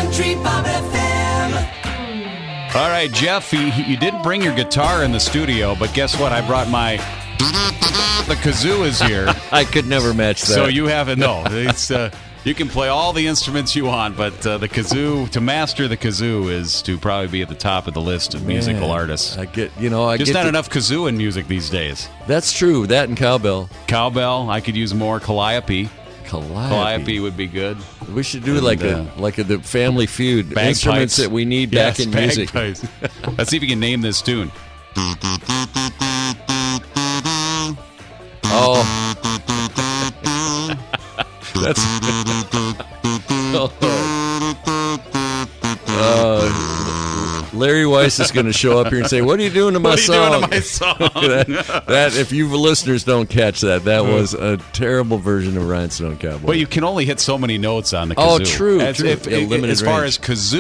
Country Bob FM. All right, Jeff, you didn't bring your guitar in the studio, but guess what? I brought my... The kazoo is here. I could never match that. So you have it. No, it's... you can play all the instruments you want, but the kazoo, to master the kazoo is to probably be at the top of the list of musical artists. I get enough kazoo in music these days. That's true. That and cowbell. Cowbell, I could use more. Calliope. Calliope would be good. We should do the Family Feud bagpipes. Instruments that we need back in music. Let's see if you can name this tune. Oh, that's. Larry Weiss is going to show up here and say, "What are you doing to my song?" that if you listeners don't catch that was a terrible version of Rhinestone Cowboy. Well, you can only hit so many notes on the kazoo. Oh, true. As far range. as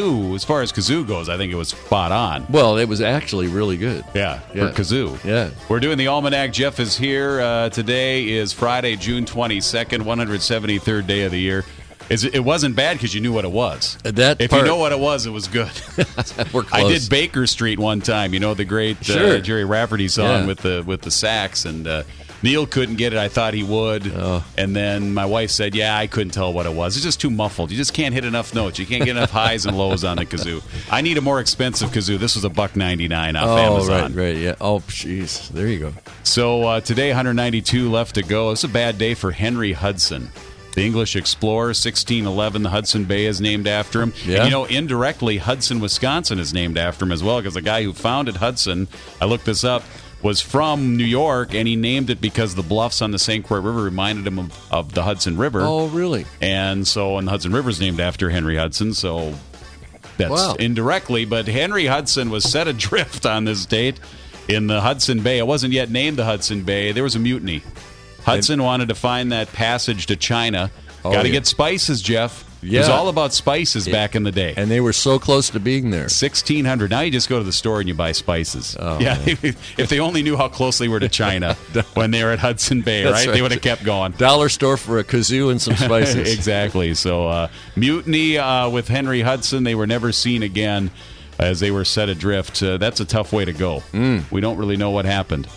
kazoo goes, I think it was spot on. Well, it was actually really good. Yeah, for kazoo. Yeah. We're doing the Almanac. Jeff is here. Today is Friday, June 22nd, 173rd day of the year. It wasn't bad because you knew what it was. If you know what it was good. We're close. I did Baker Street one time. You know the great Jerry Rafferty song with the sax, and Neil couldn't get it. I thought he would, and then my wife said, "Yeah, I couldn't tell what it was. It's just too muffled. You just can't hit enough notes. You can't get enough highs and lows on the kazoo. I need a more expensive kazoo. This was $1.99 off Amazon. Right, yeah. Oh, jeez, there you go. So today, 192 left to go. It's a bad day for Henry Hudson. The English explorer, 1611, the Hudson Bay is named after him. Yeah. And, indirectly, Hudson, Wisconsin is named after him as well, because the guy who founded Hudson, I looked this up, was from New York, and he named it because the bluffs on the St. Croix River reminded him of the Hudson River. Oh, really? And the Hudson River is named after Henry Hudson, so that's indirectly. But Henry Hudson was set adrift on this date in the Hudson Bay. It wasn't yet named the Hudson Bay. There was a mutiny. Hudson wanted to find that passage to China. Got to get spices, Jeff. Yeah. It was all about spices back in the day. And they were so close to being there. 1600. Now you just go to the store and you buy spices. Oh, yeah, if they only knew how close they were to China when they were at Hudson Bay, right? They would have kept going. Dollar store for a kazoo and some spices. Exactly. So mutiny with Henry Hudson. They were never seen again as they were set adrift. That's a tough way to go. We don't really know what happened.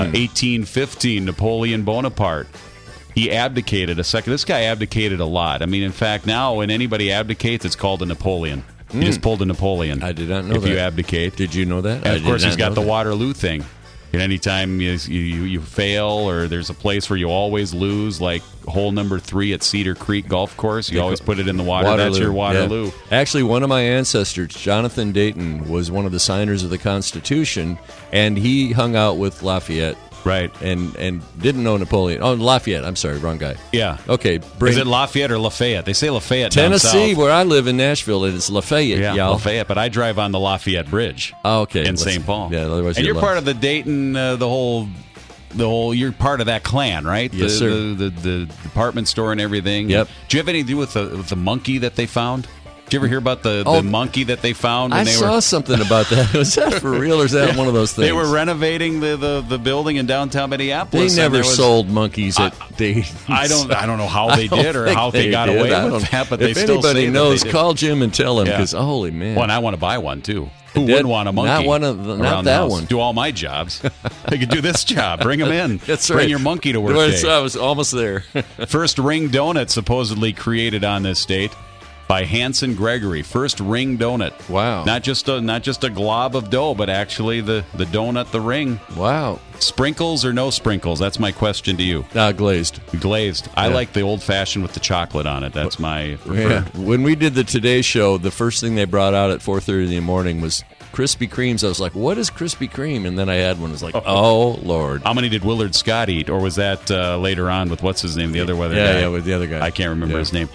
1815, Napoleon Bonaparte. He abdicated a second. This guy abdicated a lot. I mean, in fact, now when anybody abdicates, it's called a Napoleon. You just pulled a Napoleon. I did not know if that. you abdicate. Did you know that? And of course, he's got the Waterloo thing. And anytime you fail or there's a place where you always lose, like hole number 3 at Cedar Creek Golf Course, you always put it in the water. That's your Waterloo. Yeah. Actually, one of my ancestors, Jonathan Dayton, was one of the signers of the Constitution, and he hung out with Lafayette. Right. And didn't know Napoleon. Oh, Lafayette. I'm sorry, wrong guy. Yeah. Okay. Is it Lafayette or Lafayette? They say Lafayette Tennessee, down south. where I live in Nashville, it's Lafayette, y'all. Lafayette, but I drive on the Lafayette Bridge. Oh, okay. In St. Paul. Yeah, otherwise and you're part of the Dayton, the whole, you're part of that clan, right? Yes, sir. The department store and everything. Yep. Do you have anything to do with the monkey that they found? Did you ever hear about the monkey that they found? I saw something about that. Was that for real, or is that one of those things? They were renovating the building in downtown Minneapolis. They never sold monkeys at Dayton. I don't know how they did or how they got away with that, but they still say if anybody knows, that call Jim and tell him, because holy man. Well, and I want to buy one too. Who wouldn't want a monkey? Not that one. Do all my jobs. They could do this job. Bring them in. That's Bring right. your monkey to work. I was almost there. First ring donut supposedly created on this date by Hanson Gregory. First ring donut. Wow. Not just a glob of dough, but actually the donut, the ring. Wow. Sprinkles or no sprinkles? That's my question to you. Glazed. Glazed. I like the old-fashioned with the chocolate on it. That's my preferred. Yeah. When we did the Today Show, the first thing they brought out at 4:30 in the morning was Krispy Kremes. I was like, what is Krispy Kreme? And then I had one. I was like, oh, Lord. How many did Willard Scott eat? Or was that later on with, what's his name, the other guy? Yeah, with the other guy. I can't remember his name.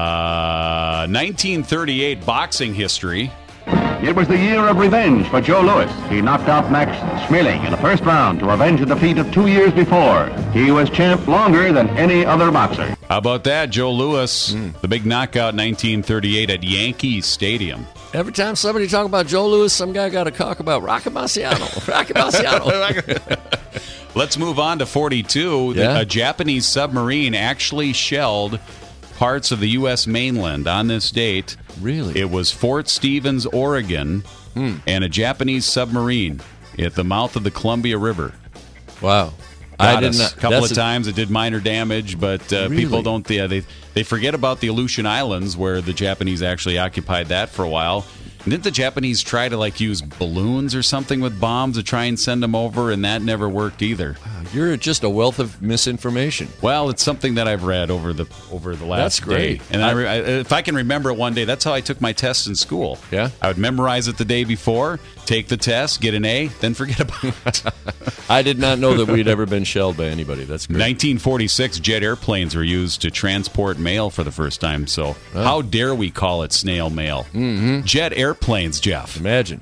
Yeah. 1938 boxing history. It was the year of revenge for Joe Louis. He knocked out Max Schmeling in the first round to avenge a defeat of 2 years before. He was champ longer than any other boxer. How about that? Joe Louis, the big knockout 1938 at Yankee Stadium. Every time somebody talk about Joe Louis, some guy got to talk about Rocky Marciano. Rocky Marciano. Let's move on to 42. Yeah? A Japanese submarine actually shelled parts of the U.S. mainland on this date. Really? It was Fort Stevens, Oregon, and a Japanese submarine at the mouth of the Columbia River. Wow. Got us a couple of times. It did minor damage, but people don't. They forget about the Aleutian Islands, where the Japanese actually occupied that for a while. And didn't the Japanese try to use balloons or something with bombs to try and send them over, and that never worked either? You're just a wealth of misinformation. Well, it's something that I've read over the last That's great. day. And if I can remember it one day, that's how I took my test in school. Yeah? I would memorize it the day before, take the test, get an A, then forget about it. I did not know that we'd ever been shelled by anybody. That's great. 1946, jet airplanes were used to transport mail for the first time. So how dare we call it snail mail? Mm-hmm. Jet airplanes, Jeff. Imagine.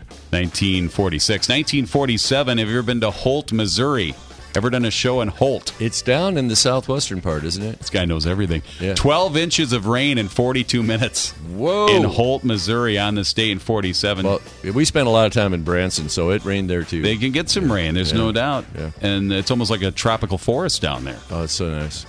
1946. 1947, have you ever been to Holt, Missouri? Ever done a show in Holt? It's down in the southwestern part, isn't it? This guy knows everything. Yeah. 12 inches of rain in 42 minutes. Whoa. In Holt, Missouri on this day in 47. Well, we spent a lot of time in Branson, so it rained there too. They can get some rain, there's no doubt. Yeah. And it's almost like a tropical forest down there. Oh, it's so nice.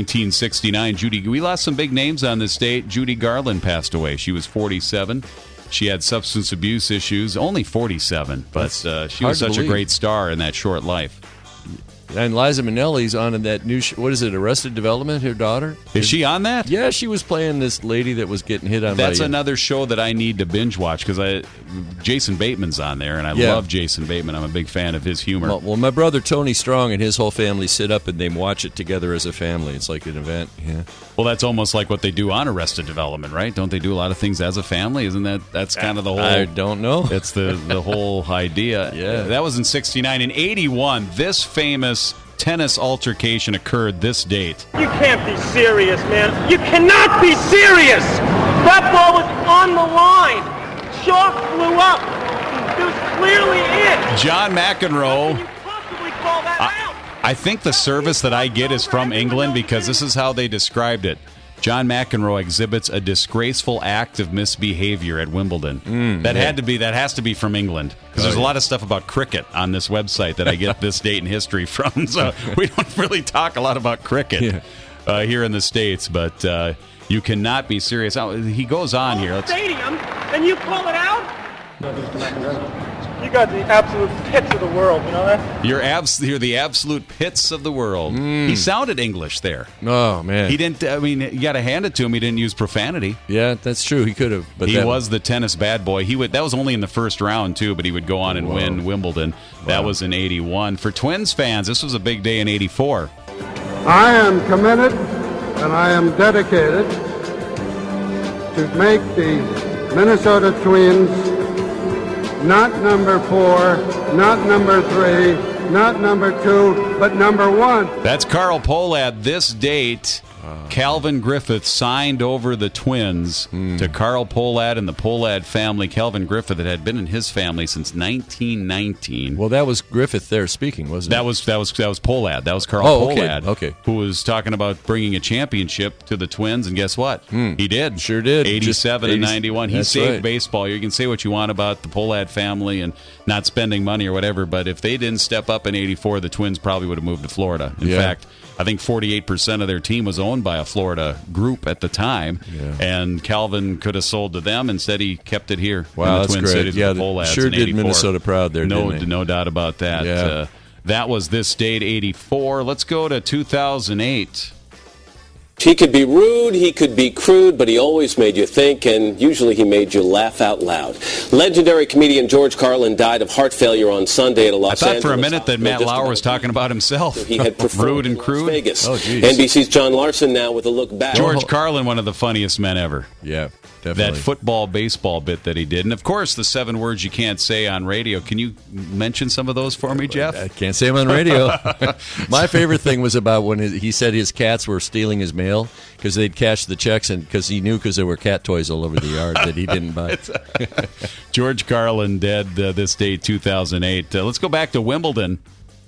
1969, we lost some big names on this date. Judy Garland passed away. She was 47. She had substance abuse issues, only 47, but she was such a great star in that short life. And Liza Minnelli's on in that new what is it, Arrested Development, her daughter? Is she on that? Yeah, she was playing this lady that was getting hit on That's by another show that I need to binge watch because Jason Bateman's on there, and I love Jason Bateman. I'm a big fan of his humor. Well, my brother Tony Strong and his whole family sit up and they watch it together as a family. It's like an event. Yeah. Well, that's almost like what they do on Arrested Development, right? Don't they do a lot of things as a family? Isn't that's kind of the whole... I don't know. It's the whole idea. Yeah. That was in 69. In 81, this famous tennis altercation occurred this date. You can't be serious, man. You cannot be serious! That ball was on the line. Chalk flew up. It was clearly in. John McEnroe... How can you possibly call that out? I think the service that I get is from England because this is how they described it. John McEnroe exhibits a disgraceful act of misbehavior at Wimbledon. That has to be from England because there's a lot of stuff about cricket on this website that I get this date in history from. So we don't really talk a lot about cricket here in the States, but you cannot be serious. He goes on here. Stadium, and you call it out? You got the absolute pits of the world, you know that? You're the absolute pits of the world. He sounded English there. Oh, man. He didn't, you got to hand it to him. He didn't use profanity. Yeah, that's true. He could have. But he was the tennis bad boy. That was only in the first round, too, but he would go on and win Wimbledon. That was in 81. For Twins fans, this was a big day in 84. I am committed and I am dedicated to make the Minnesota Twins not number 4, not number 3, not number 2, but number 1. That's Carl Pohlad. This date, Calvin Griffith signed over the Twins to Carl Pohlad and the Pohlad family. Calvin Griffith had been in his family since 1919. Well, that was Griffith there speaking, wasn't it? That was Pohlad. That was Carl Pohlad. Okay. Who was talking about bringing a championship to the Twins, and guess what? He did. Sure did. 87 and 91. He saved baseball. You can say what you want about the Pohlad family and not spending money or whatever, but if they didn't step up in 84, the Twins probably would have moved to Florida. In fact, I think 48% of their team was owned by a Florida group at the time, and Calvin could have sold to them. Instead, he kept it here. Wow, in the that's Twin great. Cities Yeah, with the Pohlads sure in did 84. Minnesota proud there, didn't they? No doubt about that. Yeah. That was this date, 84. Let's go to 2008. He could be rude, he could be crude, but he always made you think, and usually he made you laugh out loud. Legendary comedian George Carlin died of heart failure on Sunday at a Los Angeles. I thought for a minute that Matt Lauer was talking about himself. He had performed rude and crude. in Las Vegas. Oh, geez. NBC's John Larson now with a look back. George Carlin, one of the funniest men ever. Yeah, definitely. That football-baseball bit that he did. And, of course, the 7 words you can't say on radio. Can you mention some of those for me, Jeff? I can't say them on radio. My favorite thing was about when he said his cats were stealing his mail because they'd cash the checks, and because he knew because there were cat toys all over the yard that he didn't buy. George Carlin dead this day, 2008. Let's go back to Wimbledon.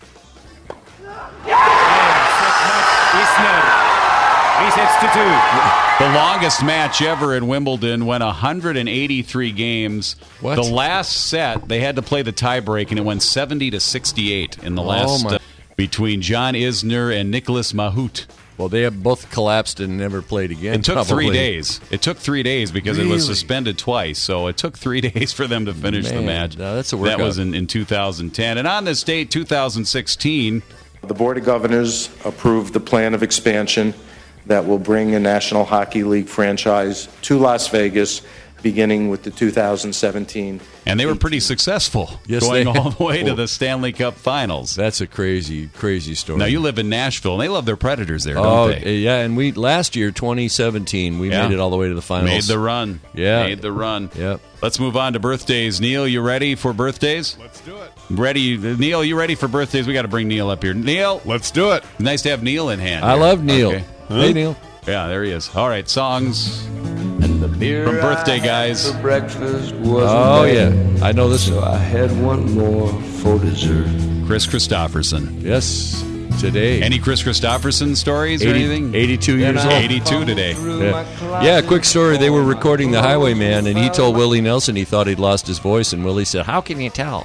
The longest match ever in Wimbledon went 183 games. What? The last set, they had to play the tiebreak, and it went 70-68 in the last between John Isner and Nicholas Mahut. Well, they have both collapsed and never played again. It took probably. 3 days. It took 3 days because it was suspended twice. So it took 3 days for them to finish the Man, match. now that's a workout. That was in 2010. And on this date, 2016, The Board of Governors approved the plan of expansion that will bring a National Hockey League franchise to Las Vegas, beginning with the 2017. and they were pretty successful, Yes, going they- all the way to the Stanley Cup Finals. That's a crazy, crazy story. Now, you live in Nashville, and they love their Predators there, Oh, don't they? yeah, and we last year, 2017, we Yeah. made it all the way to the finals. Made the run. Yeah. Made the run. Yep. Let's move on to birthdays. Neil, you ready for birthdays? Let's do it. Ready. Neil, you ready for birthdays? We got to bring Neil up here. Neil, Let's do it. nice to have Neil in hand. I here. love Neil. Okay. Hey, Neil. Yeah, there he is. All right, songs from birthday guys. Breakfast was Oh, yeah. I know this one. I had one more for dessert. Chris Christopherson. Yes, today. Any Chris Christopherson stories or 80 anything? 82 years old. 82 today. Yeah, quick story. They were recording The Highwayman, and he told Willie Nelson he thought he'd lost his voice, and Willie said, "How can you tell?"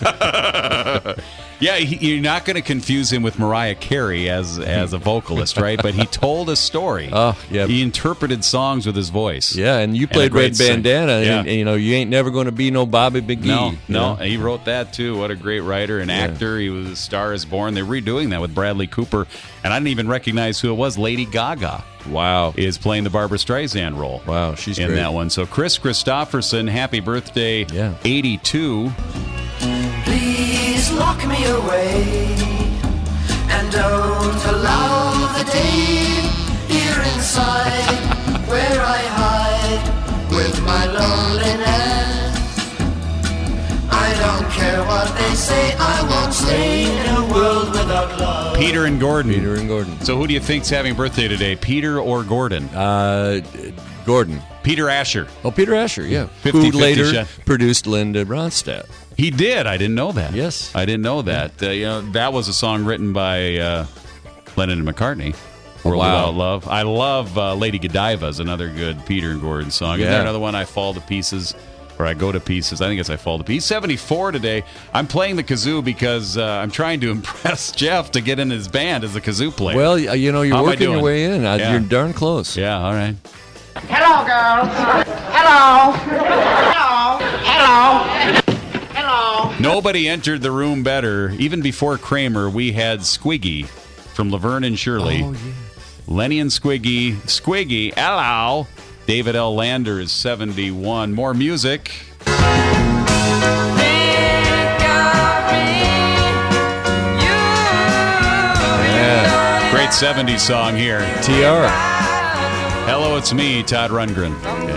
Yeah, you're not going to confuse him with Mariah Carey as a vocalist, right? But he told a story. Oh, yeah. He interpreted songs with his voice. Yeah, and you And played a great Red Bandana, sing- and, you know, you ain't never going to be no Bobby McGee. No, you no, know? he wrote that too. What a great writer and actor. He was a Star is Born. They're redoing that with Bradley Cooper. And I didn't even recognize who it was. Lady Gaga Wow. is playing the Barbra Streisand role. Wow, she's in great. that one. So Chris Christopherson, happy birthday, Yeah. 82. Please lock me away and don't allow the day here inside where I hide with my loneliness. I don't care what they say, I won't stay in a world without love. Peter and Gordon. Peter and Gordon. So who do you think's having a birthday today, Peter or Gordon? Gordon. Peter Asher. Oh, Peter Asher, yeah. 50-50 Who later shot. produced Linda Ronstadt. He did. I didn't know that. Yes. I didn't know that. That was a song written by Lennon and McCartney. World Wow. Without Love. I love Lady Godiva is another good Peter and Gordon song. Is Yeah. there another one, I Fall to Pieces, or I Go to Pieces? I think it's I Fall to Pieces. 74 today. I'm playing the kazoo because I'm trying to impress Jeff to get in his band as a kazoo player. Well, you know, you're How am I working your doing? way in. Yeah. You're darn close. Yeah, all right. Hello, girls. Hello. Hello. Hello. Hello. Nobody entered the room better. Even before Kramer, we had Squiggy from Laverne and Shirley. Oh, yeah. Lenny and Squiggy. Squiggy, hello. David L. Lander is 71. More music. Yeah. Great 70s song here. TR. Hello, it's me, Todd Rundgren.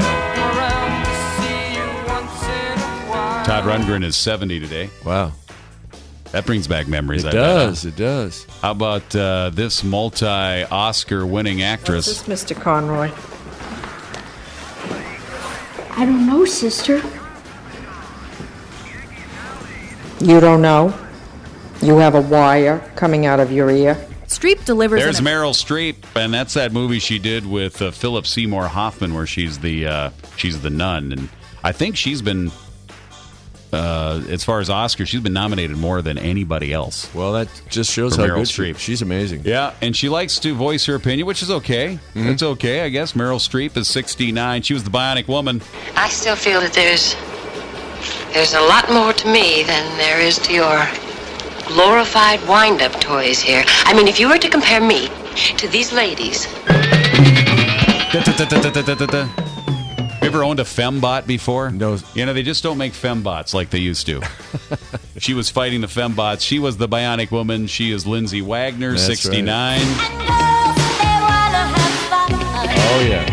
Todd Rundgren is 70 today. Wow. That brings back memories. It I bet, does. huh? It does. How about this multi-Oscar winning actress? This is Mr. Conroy. I don't know, sister. You don't know? You have a wire coming out of your ear? Streep delivers. There's Meryl Streep, and that's that movie she did with Philip Seymour Hoffman, where she's the nun, and I think she's been, as far as Oscars, she's been nominated more than anybody else. Well, that just shows For how Meryl good Streep. she's amazing. Yeah, and she likes to voice her opinion, which is okay. It's okay, I guess. Meryl Streep is 69. She was the Bionic Woman. I still feel that there's a lot more to me than there is to your glorified wind-up toys here. I mean, if you were to compare me to these ladies. You ever owned a fembot before? No. You know, they just don't make fembots like they used to. She was fighting the fembots. She was the Bionic Woman. She is Lindsay Wagner, That's 69. Oh, yeah.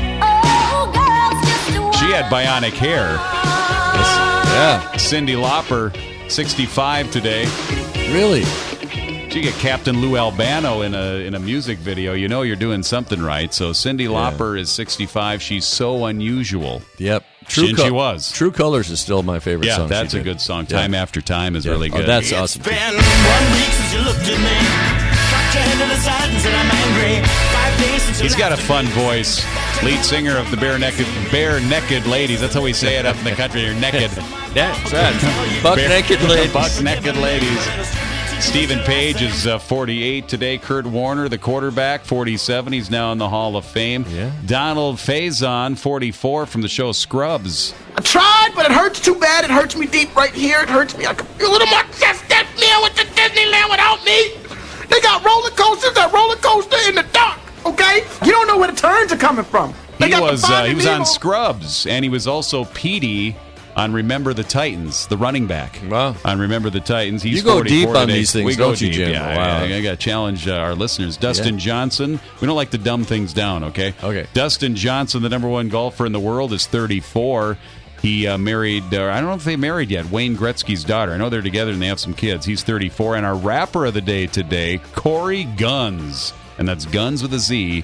She had bionic hair. Yeah. Cyndi Lauper, 65 today. Really? She get Captain Lou Albano in a music video. You know you're doing something right. So Cyndi Lauper is 65. She's so unusual. Yep. She was. True Colors is still my favorite Yeah, song. that's she a did. good song. Yeah. Time After Time is Yeah. really good. Oh, that's awesome. Been 1 week since you looked at me. Cocked your head to the side and said I'm angry. 5 days since you He's got a laughed fun voice. Lead singer of the Bare Naked Ladies. That's how we say it up in the country. You're naked. That's right. Buck naked ladies. Buck naked ladies. Stephen Page is 48 today. Kurt Warner, the quarterback, 47. He's now in the Hall of Fame. Yeah. Donald Faison, 44, from the show Scrubs. I tried, but it hurts too bad. It hurts me deep right here. It hurts me. I can feel it in my chest. That meal with the Disneyland without me. They got roller coasters. That roller coaster in the dark. Okay, you don't know where the turns are coming from. He was on Scrubs, and he was also Petey on Remember the Titans, the running back. Wow. On Remember the Titans. He's you go 44 deep on today. these things, we don't go you, deep. Jim? Yeah, wow. I got to challenge our listeners. Dustin Johnson. We don't like to dumb things down, okay? Okay. Dustin Johnson, the number one golfer in the world, is 34. He married, I don't know if they married yet, Wayne Gretzky's daughter. I know they're together and they have some kids. He's 34. And our rapper of the day today, Corey Guns. And that's Guns with a Z.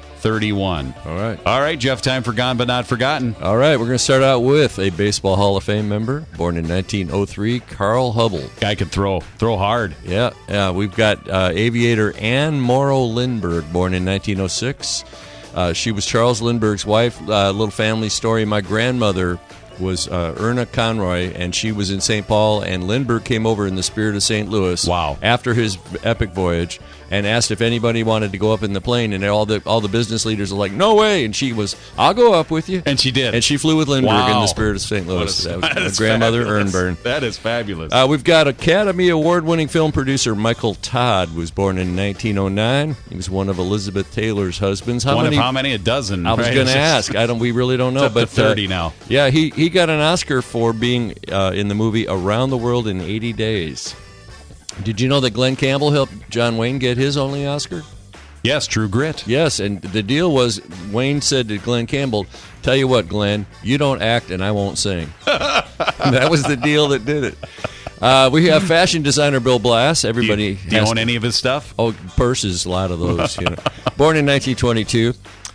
31. All right, Jeff, time for Gone But Not Forgotten. All right, we're going to start out with a Baseball Hall of Fame member, born in 1903, Carl Hubble. Guy could throw hard. Yeah. We've got aviator Anne Morrow Lindbergh, born in 1906. She was Charles Lindbergh's wife. Little family story. My grandmother was Erna Conroy, and she was in St. Paul, and Lindbergh came over in the spirit of St. Louis after his epic voyage and asked if anybody wanted to go up in the plane, and all the business leaders were like, no way, and she was, I'll go up with you. And she did. And she flew with Lindbergh in the spirit of St. Louis. That was my grandmother, Ernburn. That is fabulous. We've got Academy Award-winning film producer Michael Todd, was born in 1909. He was one of Elizabeth Taylor's husbands. How many? A dozen. I was going to ask. We really don't know. It's up to 30 now. Yeah, he got an Oscar for being in the movie Around the World in 80 Days. Did you know that Glenn Campbell helped John Wayne get his only Oscar? Yes, True Grit. Yes, and the deal was Wayne said to Glenn Campbell, tell you what, Glenn, you don't act and I won't sing. That was the deal that did it. We have fashion designer Bill Blass. Everybody do you own any of his stuff? Oh, purses, a lot of those. Born in 1922.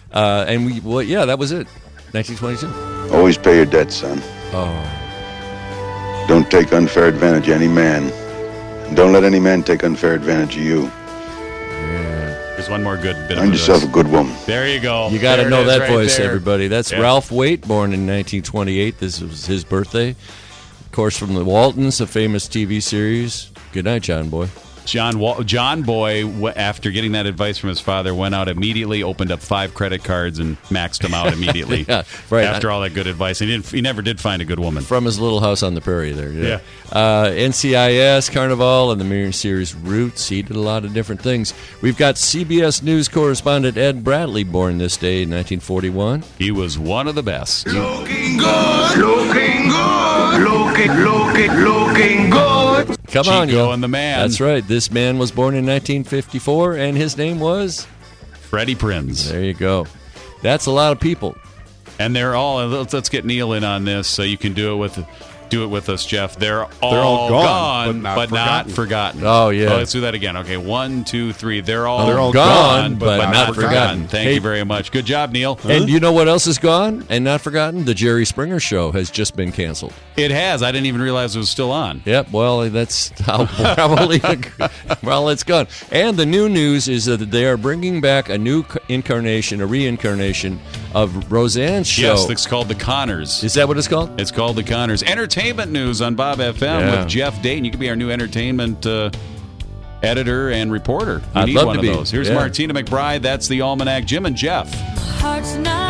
That was it. 1922. Always pay your debts, son. Oh. Don't take unfair advantage of any man. And don't let any man take unfair advantage of you. Here's one more good bit. Find yourself a good woman. There you go. You got to know that voice, there. everybody. That's Ralph Waite, born in 1928. This was his birthday. Of course, from the Waltons, a famous TV series. Good night, John Boy. John Boy, after getting that advice from his father, went out immediately, opened up 5 credit cards, and maxed them out immediately. Yeah, right. After all that good advice, he never did find a good woman from his little house on the prairie there. Yeah. NCIS, Carnival, and the mirror series Roots. He did a lot of different things. We've got CBS News correspondent Ed Bradley, born this day in 1941. He was one of the best. Looking good, looking good, looking good. Come on, Chico and the Man. That's right. This man was born in 1954, and his name was Freddie Prinze. There you go. That's a lot of people, and they're all. Let's get Neil in on this, so you can do it with us, Jeff. They're all gone, but not forgotten. Oh yeah. Let's do that again. Okay, 1, 2, 3. They're all gone, but not forgotten. Thank you very much. Good job, Neil. And you know what else is gone and not forgotten? The Jerry Springer Show has just been canceled. It has. I didn't even realize it was still on. Yep. Well, that's how probably. Well, it's gone. And the new news is that they are bringing back a new reincarnation of Roseanne's show. Yes, it's called The Connors. Is that what it's called? It's called The Connors. Entertainment news on Bob FM with Jeff Dayton. You can be our new entertainment editor and reporter. You I'd need love one to of be. those. Here's Martina McBride. That's the Almanac. Jim and Jeff. Heart's not